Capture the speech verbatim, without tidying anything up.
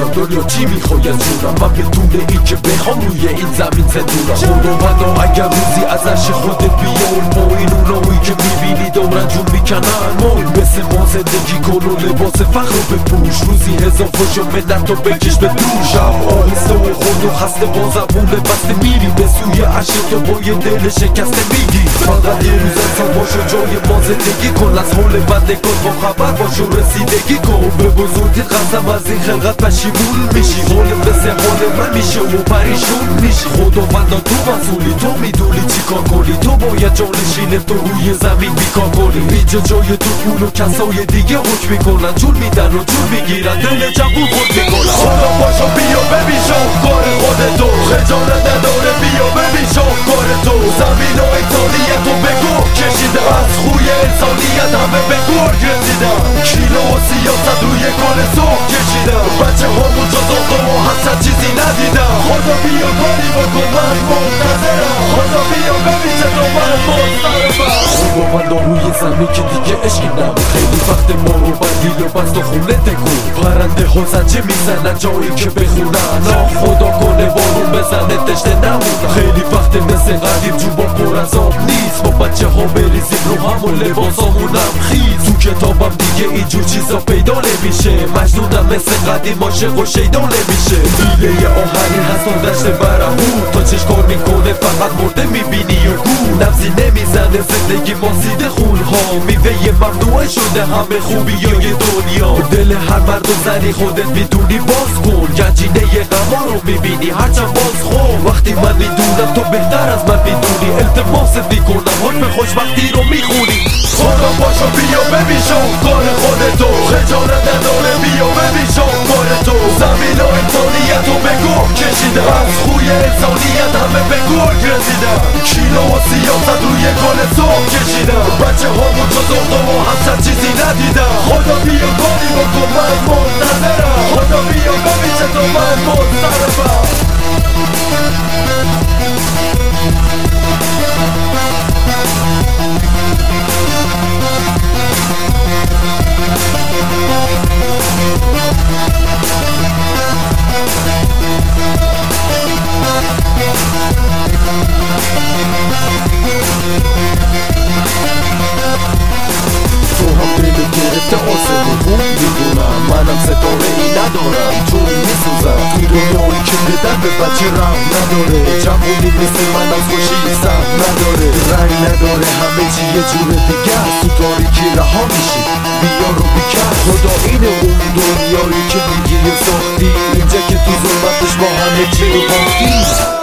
دنیا چی میخوای از جونم؟ من بدون این که بخوام روی این زمین زندونم. خداوندا اگر روزی ازش خودت بیان ما این اونایی که میبینی دورن جون میکنن مول مثل ما زندگی کن و لباس فخر رو بپوش روزی هزار فش و منت رو بکش به دوشم آهسته و خود و خسته با زبون بسته میری به سوی عشق تو با یه دل شکسته میگی فقط یه روز انسان باشو جای ما زندگی کن از حال بندگان با خبر باشو رسیدگی کن به بزرگی قسم از این خلقت پشیمون میشی حال مثل حال من میشه و پریشون میشی خداوندا تو مسئولی تو میدونی چی کار کنی تو باید جانشین تو روی زمین بیکار کنی اینجا جای تو پول و کسای دیگه حکم میکنن جون میدن و جون میگیرن دل جوون خود میکنن خدا باشو بیا ببین شاهکار خودتو خجالت نداره بیا ببین شاهکار تو زمین و انسانیت رو بگو کشیده از خوی انسانیت همه به گرگ رسیدن کیلو و سیاست روی کار صبح کشیدم بچه ها مجا داغم و حسد چیزی ندیدم خدا بیا کاری بکن من منتظرم خدا بیا ببین چطور من مضطربم خداوندا روی زمین که دیگه عشقی نبود خیلی وقت ما رو بندی و بست و خونه تکون پرنده ها زنجه میزنن جایی که بخونن آه خدا کنه بارون بزنه دشته نمونن خیلی وقت مثل قدیم جوبا پر از آب نیست ما بچه ها بریزیم رو همون لباسامونم خیز تو کتابم دیگه اینجور چیزا پیدا نمیشه مجنونم مثل قدیم عاشق و شیدا نمیشه میله آهنی هست و دشت برهون تا چش کار میکنه فقط مرده میبینی و گون نفسی نمیزنه زندگی ما سیده خونها میوه ممنوعه شده همه خوبی های دنیا دل هر مرد و زنی خودت میدونی باز کن گنجینه غما رو میبینی هرچند باز خون وقتی من میدونم تو بهتر از من میدونی التماست میکنم حکم خوشبختی رو میخونی خدا باشو بیا ببین شاهکار خودتو خجالت نداره بیا ببین شاهکار تو زمین و انسانیت رو بگو کشیده از خوی انسانیت همه به گرگ رسیدن کیلو و سیاست روی کار صبح کشیدم بچه ها مجا داغم و حسد چیزی ندیدم خدا بیا کاری بکن من منتظرم خدا بیا ببین چطور من مضطربم گرفته آسمون میدونم منم ستاره ای ندارم جوری میسوزم تو دنیایی که بدن به بچه رم نداره جمعونی مثل من از خوشی سم نداره رنگ نداره همه چی یه جور دیگه است تو تاریکی رها میشی بیا رو بیکن خدا اینه اون دنیایی که میگی ساختی اینجا که تو ظلمتش با همه چی رو باختی